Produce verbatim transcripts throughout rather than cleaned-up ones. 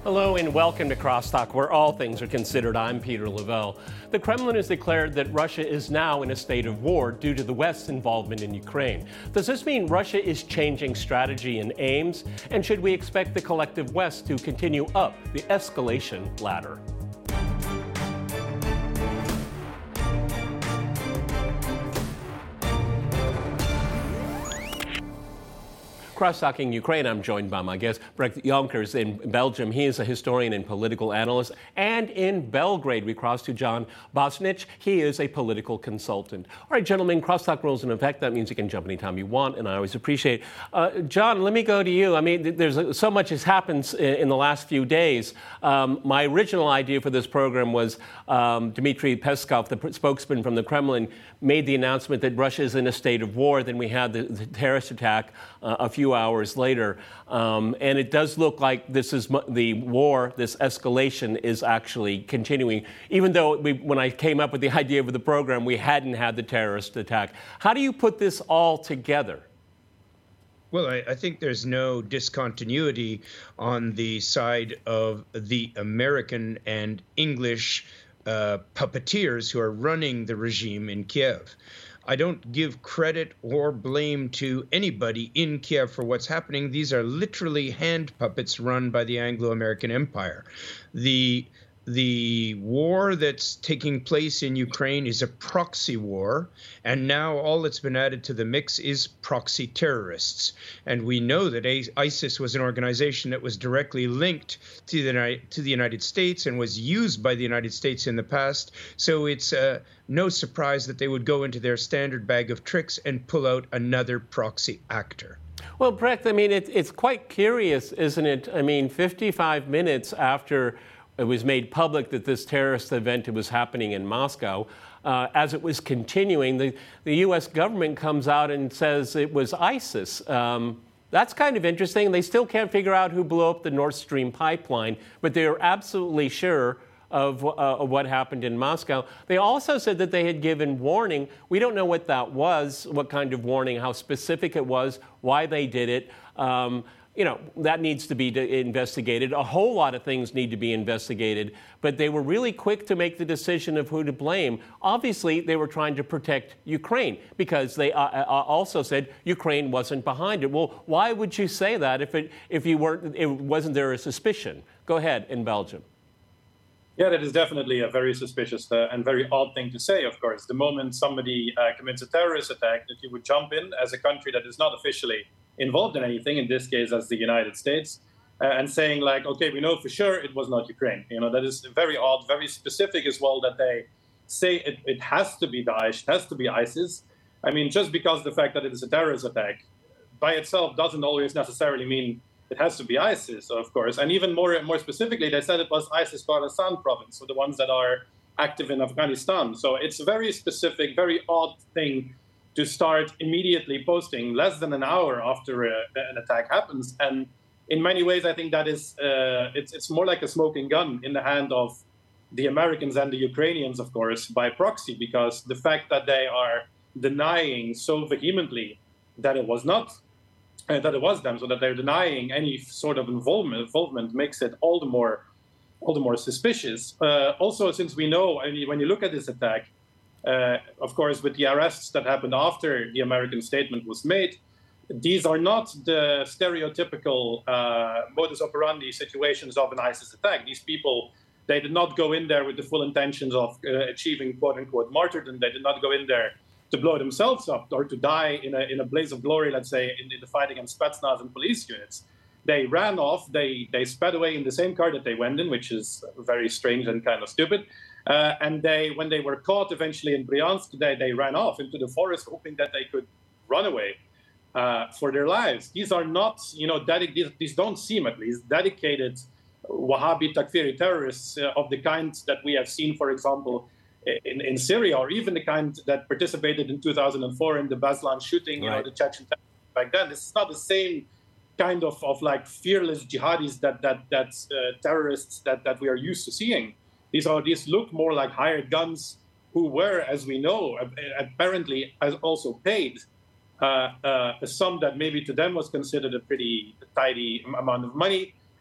Hello and welcome to Crosstalk, where all things are considered. I'm Peter Lavelle. The Kremlin has declared that Russia is now in a state of war due to the West's involvement in Ukraine. Does this mean Russia is changing strategy and aims? And should we expect the collective West to continue up the escalation ladder? Cross-talking Ukraine, I'm joined by my guest, Brecht Jonkers in Belgium. He is a historian and political analyst. And in Belgrade, we cross to John Bosnich. He is a political consultant. All right, gentlemen, crosstalk rules in effect. That means you can jump anytime you want, and I always appreciate it. Uh, John, let me go to you. I mean, there's so much has happened in the last few days. Um, my original idea for this program was um, Dmitry Peskov, the spokesman from the Kremlin, made the announcement that Russia is in a state of war. Then we had the, the terrorist attack uh, a few hours later. Um, and it does look like this is the war, this escalation is actually continuing, even though we, when I came up with the idea of the program, we hadn't had the terrorist attack. How do you put this all together? Well, I, I think there's no discontinuity on the side of the American and English uh, puppeteers who are running the regime in Kiev. I don't give credit or blame to anybody in Kiev for what's happening. These are literally hand puppets run by the Anglo-American Empire. The The war that's taking place in Ukraine is a proxy war, and now all that's been added to the mix is proxy terrorists. And we know that ISIS was an organization that was directly linked to the, to the United States and was used by the United States in the past. So it's uh, no surprise that they would go into their standard bag of tricks and pull out another proxy actor. Well, Brecht, I mean, it, it's quite curious, isn't it? I mean, fifty-five minutes after it was made public that this terrorist event was happening in Moscow. Uh, as it was continuing, the, the U S government comes out and says it was ISIS. Um, that's kind of interesting. They still can't figure out who blew up the Nord Stream pipeline, but they're absolutely sure of, uh, of what happened in Moscow. They also said that they had given warning. We don't know what that was, what kind of warning, how specific it was, why they did it. Um, You know, that needs to be investigated. A whole lot of things need to be investigated. But they were really quick to make the decision of who to blame. Obviously, they were trying to protect Ukraine because they uh, also said Ukraine wasn't behind it. Well, why would you say that if it if you weren't? It wasn't there a suspicion? Go ahead, in Belgium. Yeah, that is definitely a very suspicious uh, and very odd thing to say, of course. The moment somebody uh, commits a terrorist attack, that you would jump in as a country that is not officially involved in anything, in this case as the United States, uh, and saying like, okay, we know for sure it was not Ukraine. You know, that is very odd, very specific as well, that they say it, it has to be Daesh, it has to be ISIS. I mean, just because the fact that it is a terrorist attack by itself doesn't always necessarily mean it has to be ISIS, of course. And even more more specifically, they said it was ISIS Khorasan province, so the ones that are active in Afghanistan. So it's a very specific, very odd thing to start immediately posting less than an hour after uh, an attack happens. And in many ways, I think that is, uh, it's, it's more like a smoking gun in the hand of the Americans and the Ukrainians, of course, by proxy, because the fact that they are denying so vehemently that it was not, uh, that it was them, so that they're denying any sort of involvement, involvement makes it all the more, all the more suspicious. Uh, also, since we know, I mean, when you look at this attack, Uh, of course, with the arrests that happened after the American statement was made, these are not the stereotypical uh, modus operandi situations of an ISIS attack. These people, they did not go in there with the full intentions of uh, achieving quote-unquote martyrdom. They did not go in there to blow themselves up or to die in a, in a blaze of glory, let's say, in, in the fight against Spetsnaz and police units. They ran off, they, they sped away in the same car that they went in, which is very strange and kind of stupid. Uh, and they, when they were caught eventually in Bryansk, they, they ran off into the forest, hoping that they could run away uh, for their lives. These are not, you know, dedic- these, these don't seem at least dedicated Wahhabi Takfiri terrorists uh, of the kind that we have seen, for example, in, in Syria, or even the kind that participated in two thousand four in the Beslan shooting, you right. know, the Chechen back then. This is not the same kind of, of like fearless jihadis that that that uh, terrorists that, that we are used to seeing. These are these look more like hired guns who were, as we know, apparently as also paid uh, uh, a sum that maybe to them was considered a pretty tidy amount of money,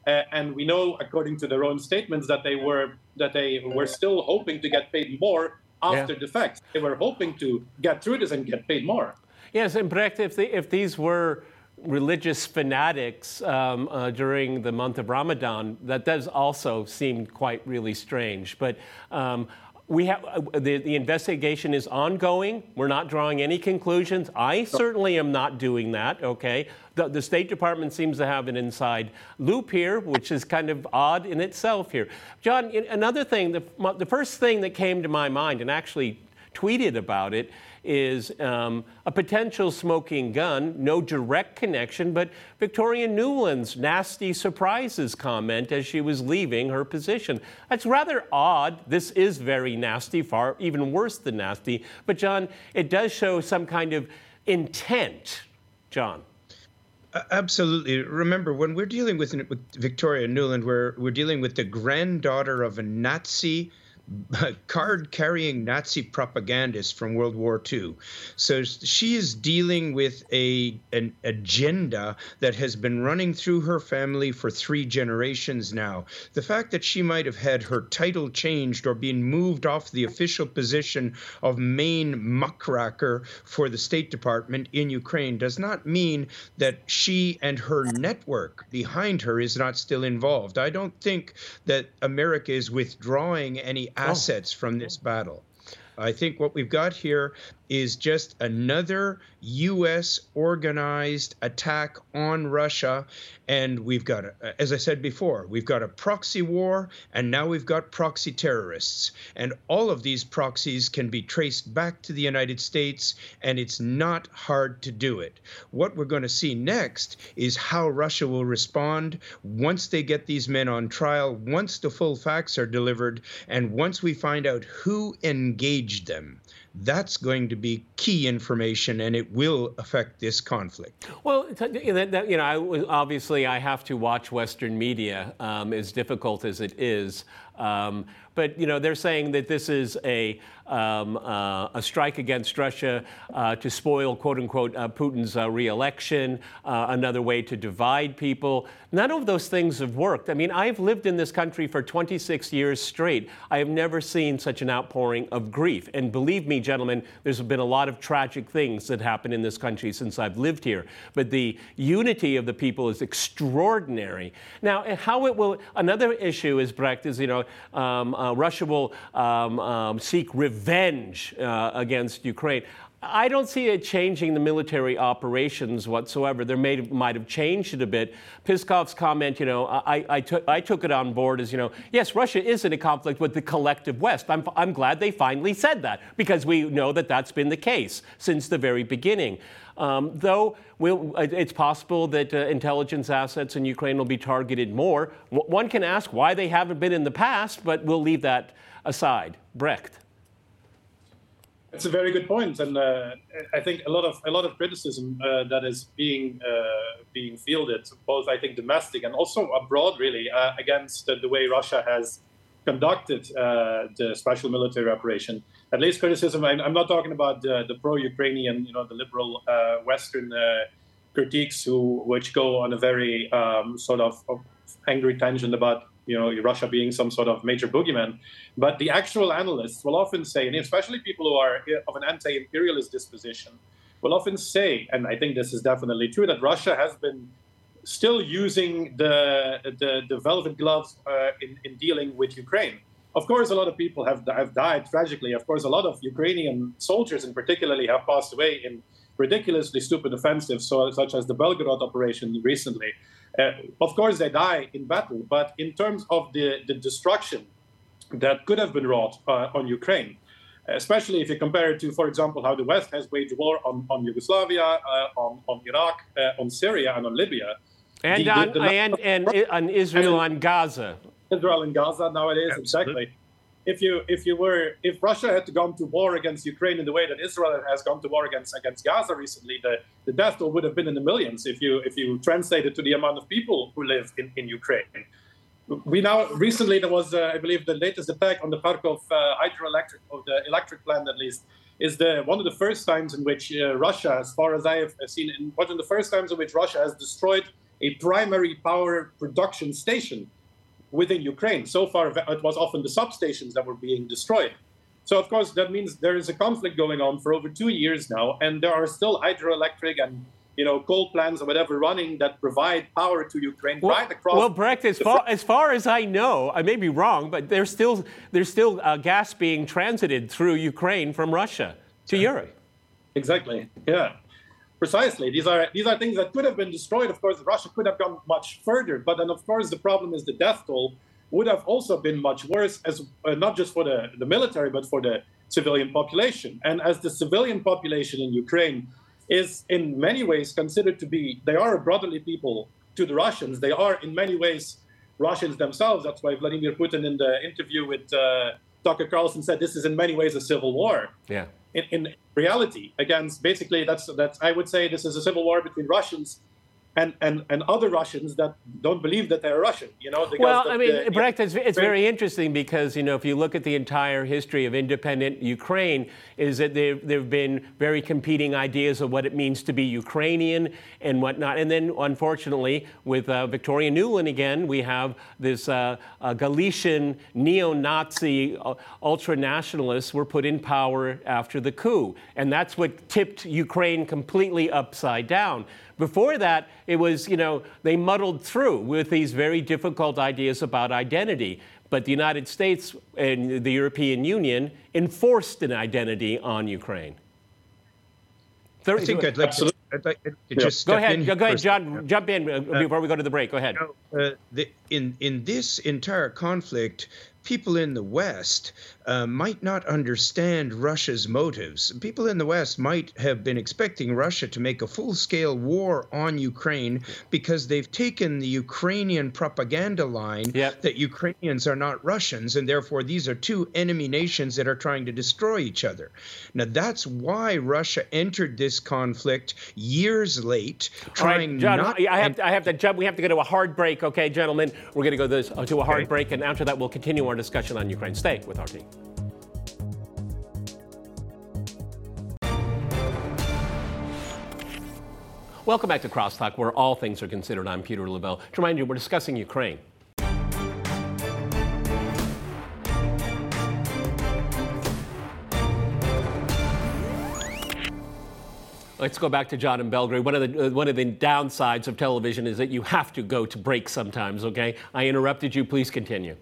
Uh, and we know, according to their own statements, that they were that they were still hoping to get paid more after Yeah. the fact. They were hoping to get through this and get paid more. Yes, and Brecht, if, they, if these were religious fanatics um, uh, during the month of Ramadan, that does also seem quite really strange. But um, we have uh, the, the investigation is ongoing. We're not drawing any conclusions. I certainly am not doing that, okay? The, the State Department seems to have an inside loop here, which is kind of odd in itself here. John, another thing, the, the first thing that came to my mind, and actually tweeted about it, is um, a potential smoking gun, no direct connection, but Victoria Nuland's nasty surprises comment as she was leaving her position. That's rather odd. This is very nasty, far even worse than nasty. But John, it does show some kind of intent. John. Absolutely. Remember, when we're dealing with, with Victoria Nuland, we're, we're dealing with the granddaughter of a Nazi card-carrying Nazi propagandist from World War Two. So she is dealing with a an agenda that has been running through her family for three generations now. The fact that she might have had her title changed or been moved off the official position of main muckraker for the State Department in Ukraine does not mean that she and her network behind her is not still involved. I don't think that America is withdrawing any assets oh. from this battle. I think what we've got here is just another U S organized attack on Russia. And we've got, a, as I said before, we've got a proxy war, and now we've got proxy terrorists. And all of these proxies can be traced back to the United States, and it's not hard to do it. What we're going to see next is how Russia will respond once they get these men on trial, once the full facts are delivered, and once we find out who engaged them. That's going to be key information, and it will affect this conflict. Well, you know, I, obviously I have to watch Western media, um, as difficult as it is. Um, but, you know, they're saying that this is a, um, uh, a strike against Russia uh, to spoil, quote unquote, uh, Putin's uh, re-election, uh, another way to divide people. None of those things have worked. I mean, I've lived in this country for twenty-six years straight. I have never seen such an outpouring of grief. And believe me, gentlemen, there's been a lot of tragic things that happen in this country since I've lived here. But the unity of the people is extraordinary. Now, how it will, another issue is, Brecht, is, you know, um, uh, Russia will um, um, seek revenge uh, against Ukraine. I don't see it changing the military operations whatsoever. There may might have changed it a bit. Peskov's comment, you know, I, I, took, I took it on board as, you know, yes, Russia is in a conflict with the collective West. I'm, I'm glad they finally said that, because we know that that's been the case since the very beginning. Um, though we'll, it's possible that uh, intelligence assets in Ukraine will be targeted more. W- one can ask why they haven't been in the past, but we'll leave that aside. Brecht. It's a very good point, and uh, I think a lot of a lot of criticism uh, that is being uh, being fielded, both I think domestic and also abroad, really, uh, against the, the way Russia has conducted uh, the special military operation. At least criticism. I'm, I'm not talking about the, the pro-Ukrainian, you know, the liberal uh, Western uh, critiques who which go on a very um, sort of, of angry tangent about, you know, Russia being some sort of major boogeyman. But the actual analysts will often say, and especially people who are of an anti-imperialist disposition, will often say, and I think this is definitely true, that Russia has been still using the the, the velvet gloves uh, in, in dealing with Ukraine. Of course, a lot of people have, have died tragically. Of course, a lot of Ukrainian soldiers in particularly have passed away in ridiculously stupid offensives, so, such as the Belgorod operation recently. Uh, of course, they die in battle, but in terms of the, the destruction that could have been wrought uh, on Ukraine, especially if you compare it to, for example, how the West has waged war on, on Yugoslavia, uh, on, on Iraq, uh, on Syria, and on Libya. And, the, on, the, the and, and on Israel, and on Gaza. Israel and Gaza nowadays, exactly. If you if you were if Russia had gone to war against Ukraine in the way that Israel has gone to war against against Gaza recently, the, the death toll would have been in the millions if you if you translate it to the amount of people who live in, in Ukraine. We now recently there was uh, I believe the latest attack on the Kharkov uh, hydroelectric or the electric plant at least is the one of the first times in which uh, Russia, as far as I have seen, in, one of the first times in which Russia has destroyed a primary power production station within Ukraine. So far, it was often the substations that were being destroyed. So, of course, that means there is a conflict going on for over two years now, and there are still hydroelectric and, you know, coal plants or whatever running that provide power to Ukraine well, right across. Well, Brecht, as far, as far as I know, I may be wrong, but there's still there's still uh, gas being transited through Ukraine from Russia to Europe. Exactly. Yeah. Precisely. These are these are things that could have been destroyed. Of course, Russia could have gone much further, but then, of course, the problem is the death toll would have also been much worse, as uh, not just for the, the military, but for the civilian population. And as the civilian population in Ukraine is in many ways considered to be, they are a brotherly people to the Russians. They are in many ways Russians themselves. That's why Vladimir Putin in the interview with uh, Tucker Carlson said this is in many ways a civil war. Yeah. In, in reality, against basically that's that's I would say this is a civil war between Russians and, and, and other Russians that don't believe that they're Russian, you know. Well, I mean, Brecht, it's, it's very interesting because, you know, if you look at the entire history of independent Ukraine, is that there there have been very competing ideas of what it means to be Ukrainian and whatnot. And then, unfortunately, with uh, Victoria Nuland again, we have this uh, uh, Galician neo-Nazi uh, ultra-nationalists were put in power after the coup. And that's what tipped Ukraine completely upside down. Before that, it was, you know, they muddled through with these very difficult ideas about identity. But the United States and the European Union enforced an identity on Ukraine. I think I'd like to, I'd like to yeah. just go step ahead, in go ahead, John. Yeah. Jump in uh, before we go to the break. Go ahead. You know, uh, the, in in this entire conflict, people in the West uh, might not understand Russia's motives. People in the West might have been expecting Russia to make a full-scale war on Ukraine because they've taken the Ukrainian propaganda line yep. that Ukrainians are not Russians, and therefore these are two enemy nations that are trying to destroy each other. Now, that's why Russia entered this conflict years late, trying right, John, not... I have, to, I have to jump. We have to go to a hard break, okay, gentlemen? We're going to go this, uh, to a hard okay. break, and after that, we'll continue our discussion on Ukraine. Stay with R T. Welcome back to Crosstalk, where all things are considered. I'm Peter Lavelle. To remind you, we're discussing Ukraine. Let's go back to John in Belgrade. One of the uh, one of the downsides of television is that you have to go to break sometimes. Okay, I interrupted you. Please continue.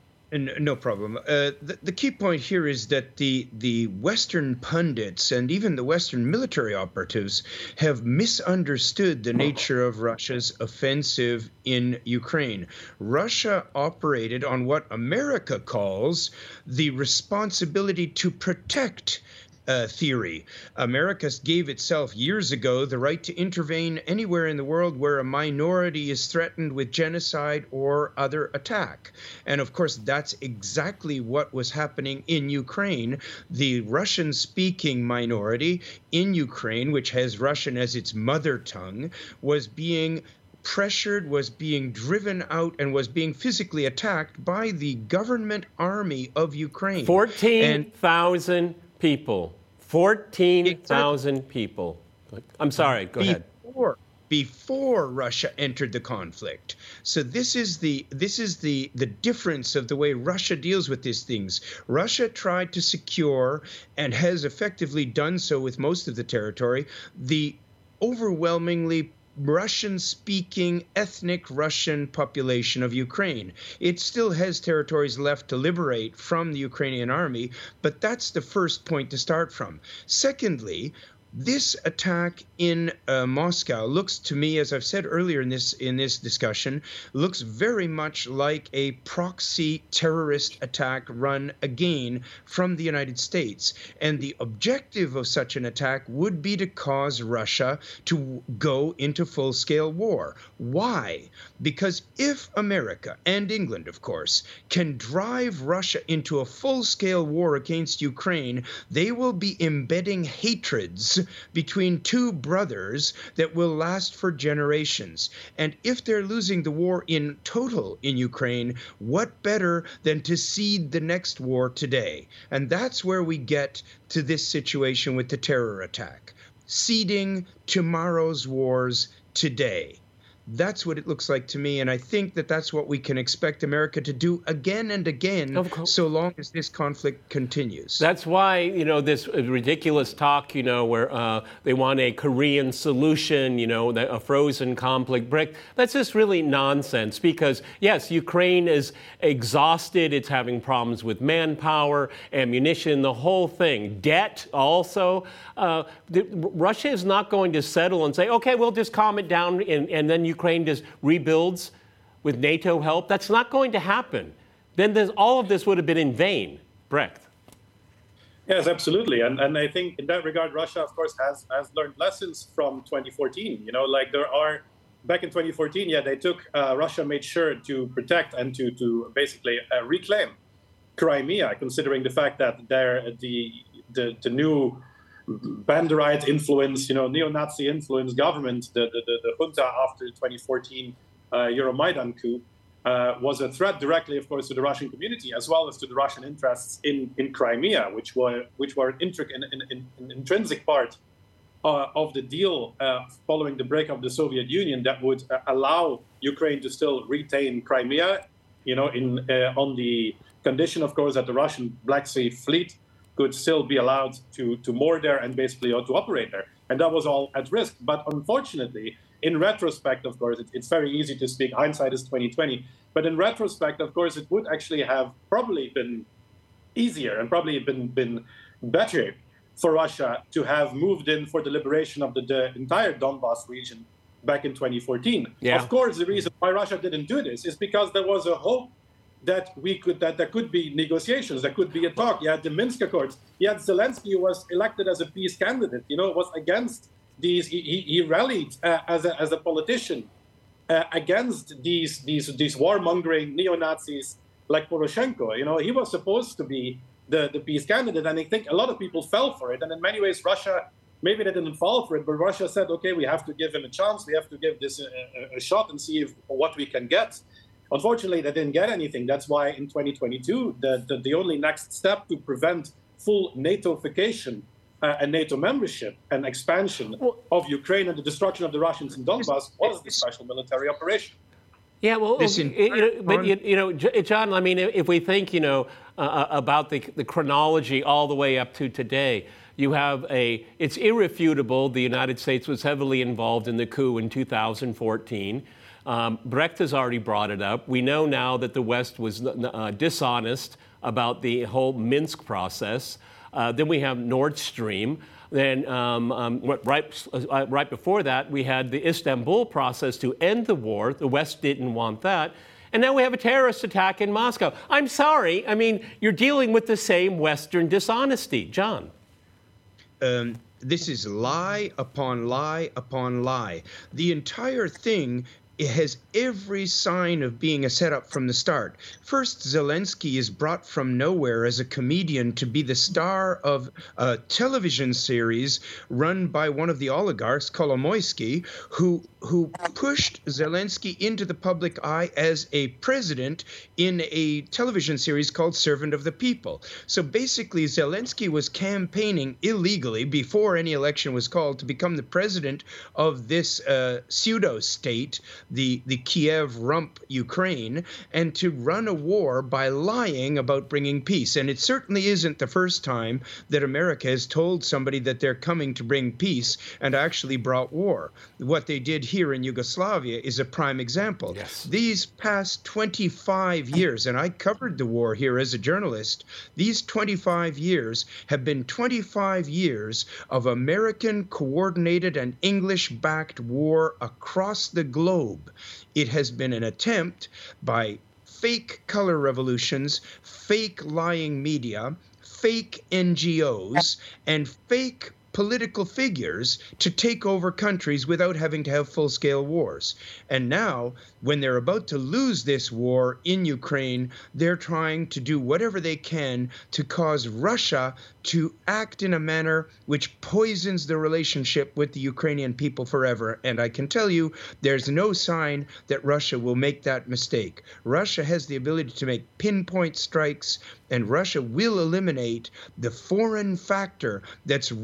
No problem. Uh, the, the key point here is that the the Western pundits and even the Western military operatives have misunderstood the nature of Russia's offensive in Ukraine. Russia operated on what America calls the responsibility to protect Uh, theory. America gave itself years ago the right to intervene anywhere in the world where a minority is threatened with genocide or other attack. And of course, that's exactly what was happening in Ukraine. The Russian-speaking minority in Ukraine, which has Russian as its mother tongue, was being pressured, was being driven out, and was being physically attacked by the government army of Ukraine. fourteen thousand people. fourteen thousand people. I'm sorry, go ahead. Before, before Russia entered the conflict. So this is the this is the the difference of the way Russia deals with these things. Russia tried to secure, and has effectively done so with most of the territory, the overwhelmingly Russian-speaking, ethnic Russian population of Ukraine. It still has territories left to liberate from the Ukrainian army, but that's the first point to start from. Secondly, this attack in uh, Moscow looks to me, as I've said earlier in this in this discussion, looks very much like a proxy terrorist attack run again from the United States. And the objective of such an attack would be to cause Russia to go into full-scale war. Why? Because if America and England, of course, can drive Russia into a full-scale war against Ukraine, they will be embedding hatreds between two brothers that will last for generations. And if they're losing the war in total in Ukraine, what better than to seed the next war today? And that's where we get to this situation with the terror attack. Seeding tomorrow's wars today. That's what it looks like to me, and I think that that's what we can expect America to do again and again, so long as this conflict continues. That's why, you know, this ridiculous talk, you know, where uh, they want a Korean solution, you know, a frozen conflict brick. That's just really nonsense because, yes, Ukraine is exhausted. It's having problems with manpower, ammunition, the whole thing. Debt also. Uh, the, Russia is not going to settle and say, okay, we'll just calm it down and, and then Ukraine just rebuilds with NATO help. That's not going to happen. Then there's, all of this would have been in vain. Brecht. Yes, absolutely. And and I think in that regard, Russia, of course, has, has learned lessons from twenty fourteen. You know, like there are, back in twenty fourteen, yeah, they took, uh, Russia made sure to protect and to, to basically uh, reclaim Crimea, considering the fact that there the, the, the new Banderite influence, you know, neo-Nazi influence government, the, the, the, the junta after the twenty fourteen uh, Euromaidan coup, uh, was a threat directly, of course, to the Russian community, as well as to the Russian interests in, in Crimea, which were which were an, intric- an, an, an intrinsic part uh, of the deal uh, following the break of the Soviet Union that would uh, allow Ukraine to still retain Crimea, you know, in uh, on the condition, of course, that the Russian Black Sea Fleet could still be allowed to, to moor there and basically uh, to operate there. And that was all at risk. But unfortunately, in retrospect, of course, it, it's very easy to speak. Hindsight is twenty twenty. But in retrospect, of course, it would actually have probably been easier and probably been, been better for Russia to have moved in for the liberation of the, the entire Donbas region back in twenty fourteen. Yeah. Of course, the reason why Russia didn't do this is because there was a hope that we could that there could be negotiations, there could be a talk. You had the Minsk Accords. You had Zelensky, who was elected as a peace candidate. You know, was against these. He, he, he rallied uh, as a as a politician uh, against these these these warmongering neo Nazis like Poroshenko. You know, he was supposed to be the the peace candidate, and I think a lot of people fell for it. And in many ways, Russia maybe they didn't fall for it, but Russia said, okay, we have to give him a chance. We have to give this a, a, a shot and see if, what we can get. Unfortunately, they didn't get anything. That's why in twenty twenty-two, the, the, the only next step to prevent full NATOification uh, and NATO membership and expansion well, of Ukraine and the destruction of the Russians in Donbass was the special military operation. Yeah, well, This you know, but you, you know, John, I mean, if we think, you know, uh, about the, the chronology all the way up to today, you have a, it's irrefutable the United States was heavily involved in the coup in two thousand fourteen. Um, Brecht has already brought it up. We know now that the West was uh, dishonest about the whole Minsk process. Uh, then we have Nord Stream. Then um, um, right, uh, right before that, we had the Istanbul process to end the war. The West didn't want that. And now we have a terrorist attack in Moscow. I'm sorry. I mean, you're dealing with the same Western dishonesty. John. Um, this is lie upon lie upon lie. The entire thing it has every sign of being a setup from the start. First, Zelensky is brought from nowhere as a comedian to be the star of a television series run by one of the oligarchs, Kolomoisky, who who pushed Zelensky into the public eye as a president in a television series called Servant of the People. So basically, Zelensky was campaigning illegally before any election was called to become the president of this uh, pseudo-state, the, the Kiev rump Ukraine, and to run a war by lying about bringing peace. And it certainly isn't the first time that America has told somebody that they're coming to bring peace and actually brought war. What they did here in Yugoslavia is a prime example. Yes. These past twenty-five years, and I covered the war here as a journalist, these twenty-five years have been twenty-five years of American coordinated and English-backed war across the globe. It has been an attempt by fake color revolutions, fake lying media, fake N G Os, and fake political figures to take over countries without having to have full-scale wars. And now, when they're about to lose this war in Ukraine, they're trying to do whatever they can to cause Russia to act in a manner which poisons the relationship with the Ukrainian people forever. And I can tell you, there's no sign that Russia will make that mistake. Russia has the ability to make pinpoint strikes, and Russia will eliminate the foreign factor that's running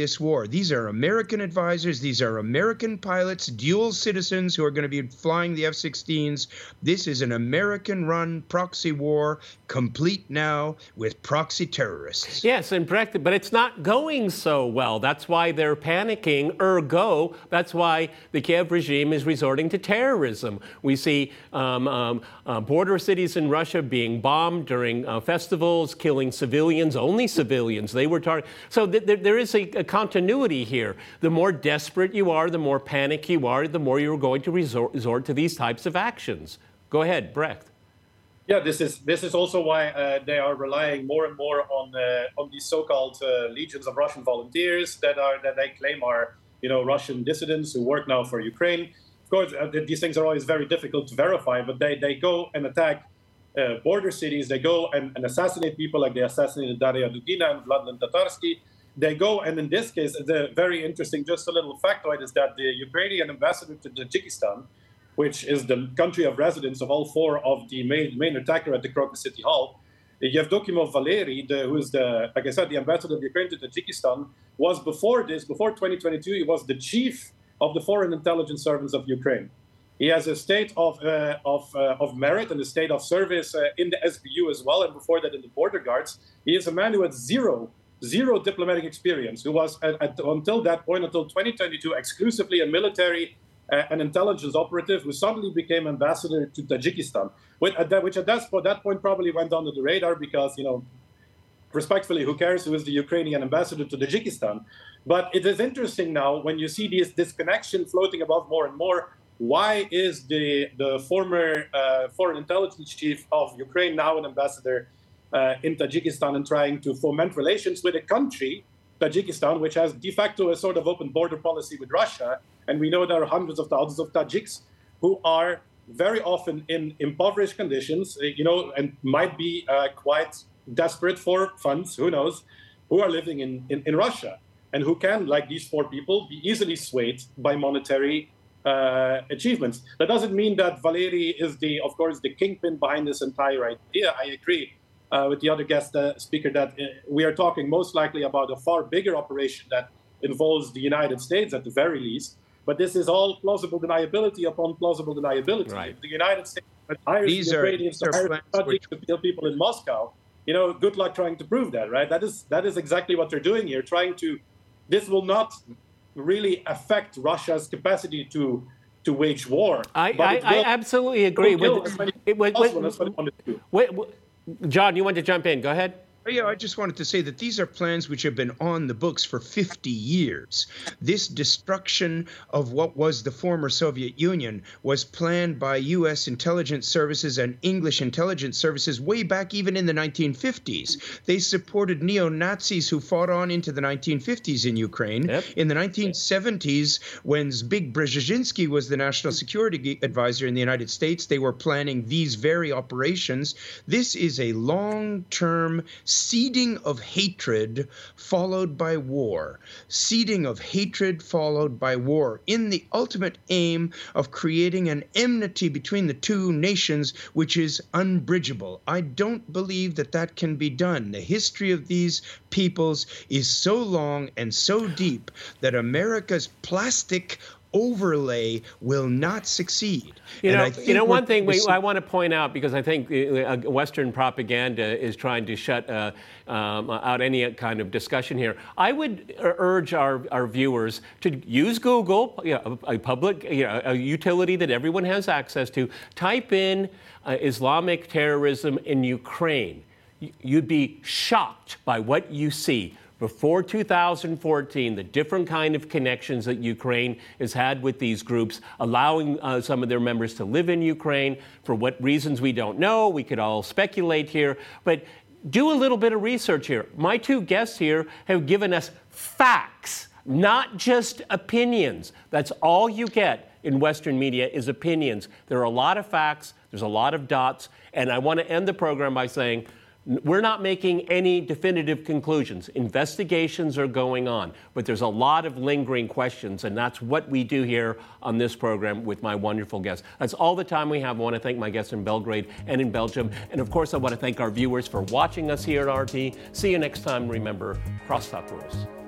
this war. These are American advisors. These are American pilots, dual citizens who are going to be flying the F sixteens. This is an American-run proxy war, complete now with proxy terrorists. Yes, and Brecht, but it's not going so well. That's why they're panicking. Ergo, that's why the Kiev regime is resorting to terrorism. We see um, um, uh, border cities in Russia being bombed during uh, festivals, killing civilians, only civilians. They were targeted. So th- th- there is a, a continuity here. The more desperate you are, the more panic you are, the more you're going to resort, resort to these types of actions. Go ahead, Brecht. Yeah, this is this is also why uh, they are relying more and more on uh, on these so-called uh, legions of Russian volunteers that are that they claim are you know Russian dissidents who work now for Ukraine. Of course, uh, these things are always very difficult to verify, but they, they go and attack uh, border cities. They go and, and assassinate people like they assassinated Daria Dugina and Vladimir Tatarsky. They go, and in this case, the very interesting, just a little factoid is that the Ukrainian ambassador to Tajikistan, which is the country of residence of all four of the main, main attacker at the Crocus City Hall, Yevdokimov Valery, the, who is the, like I said, the ambassador of Ukraine to Tajikistan, was before this, before twenty twenty-two, he was the chief of the foreign intelligence servants of Ukraine. He has a state of uh, of uh, of merit and a state of service uh, in the S B U as well, and before that in the border guards. He is a man who had zero, zero diplomatic experience, who was at, at, until that point, until twenty twenty-two, exclusively a military uh, and intelligence operative, who suddenly became ambassador to Tajikistan, which at that, which at that, at that point probably went under the radar because, you know, respectfully, who cares who is the Ukrainian ambassador to Tajikistan? But it is interesting now when you see this, this connection floating above more and more. Why is the, the former uh, foreign intelligence chief of Ukraine now an ambassador uh, in Tajikistan and trying to foment relations with a country, Tajikistan, which has de facto a sort of open border policy with Russia? And we know there are hundreds of thousands of Tajiks who are very often in impoverished conditions, you know, and might be uh, quite desperate for funds, who knows, who are living in, in, in Russia and who can, like these four people, be easily swayed by monetary uh, achievements. That doesn't mean that Valery is the, of course, the kingpin behind this entire idea. I agree uh, with the other guest uh, speaker that uh, we are talking most likely about a far bigger operation that involves the United States at the very least. But this is all plausible deniability upon plausible deniability. Right. If the United States hires the Ukrainians to hire to kill people in Moscow, you know, good luck trying to prove that, right? That is that is exactly what they're doing here, trying to. This will not really affect Russia's capacity to to wage war. I, I, I absolutely agree with it. Wait, wait, John, you want to jump in? Go ahead. Yeah, I just wanted to say that these are plans which have been on the books for fifty years. This destruction of what was the former Soviet Union was planned by U S intelligence services and English intelligence services way back even in the nineteen fifties. They supported neo-Nazis who fought on into the nineteen fifties in Ukraine. Yep. In the nineteen seventies, when Zbig Brzezinski was the national security advisor in the United States, they were planning these very operations. This is a long-term seeding of hatred followed by war. Seeding of hatred followed by war in the ultimate aim of creating an enmity between the two nations, which is unbridgeable. I don't believe that that can be done. The history of these peoples is so long and so deep that America's plastic overlay will not succeed. You know, you know one thing we, I want to point out, because I think uh, Western propaganda is trying to shut uh, um, out any kind of discussion here. I would urge our, our viewers to use Google, you know, a public, you know, a utility that everyone has access to. Type in uh, Islamic terrorism in Ukraine. You'd be shocked by what you see. Before two thousand fourteen, the different kind of connections that Ukraine has had with these groups, allowing uh, some of their members to live in Ukraine for what reasons we don't know. We could all speculate here, but do a little bit of research here. My two guests here have given us facts, not just opinions. That's all you get in Western media is opinions. There are a lot of facts, there's a lot of dots, and I want to end the program by saying, we're not making any definitive conclusions. Investigations are going on, but there's a lot of lingering questions, and that's what we do here on this program with my wonderful guests. That's all the time we have. I want to thank my guests in Belgrade and in Belgium, and of course I want to thank our viewers for watching us here at R T. See you next time. Remember, crosstalk rules.